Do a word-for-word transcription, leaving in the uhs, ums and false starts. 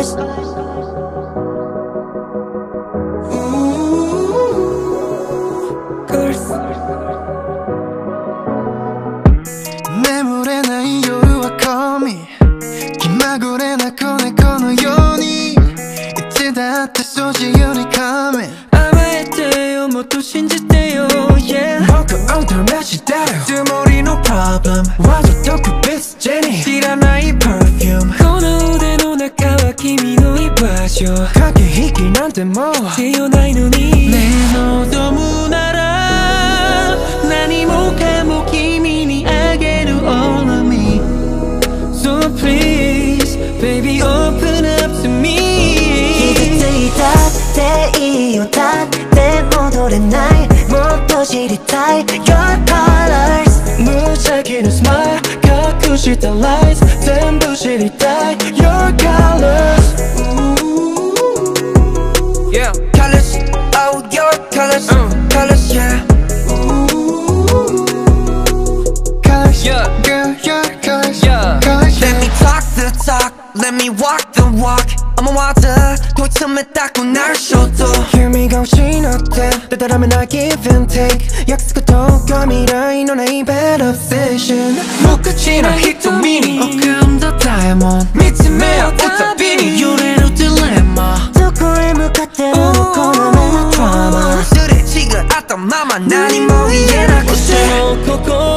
colors. Colors. 眠れない夜は込み気まぐれな子猫のようにいつだってそう自由に噛め甘えてよもっと信じてよ、yeah、 僕を試しだよつもりの problem わざと特別ジェニー知らない perfume この腕の中は君の居場所駆け引きなんてもう必要ないのにねえ望むなら何もかも君にあげる all of me So please baby open up to me 傷ついたっていいよだって戻れないもっと知りたい Your colors 無邪気なスマイル隠した lies 全部知りたい Your colors Yeah colors oh your colors colors yeah colors Yeah girl your colors Yeah colors Let me talk the talk Let me walk the walk I'm a water 또 틈에 닦고 날 쉬어도 Hear me go 신어대 되다라면 I give and take 약속을 통과 미라이 너의 bad obsession 무끝이나 히토미니 어금 더 diamond 미침에 어떤 비니 유래로 딜레마 どこへ向かってもこの目の drama 술에 지금 왔던 마마 난이 뭐 이해나 その心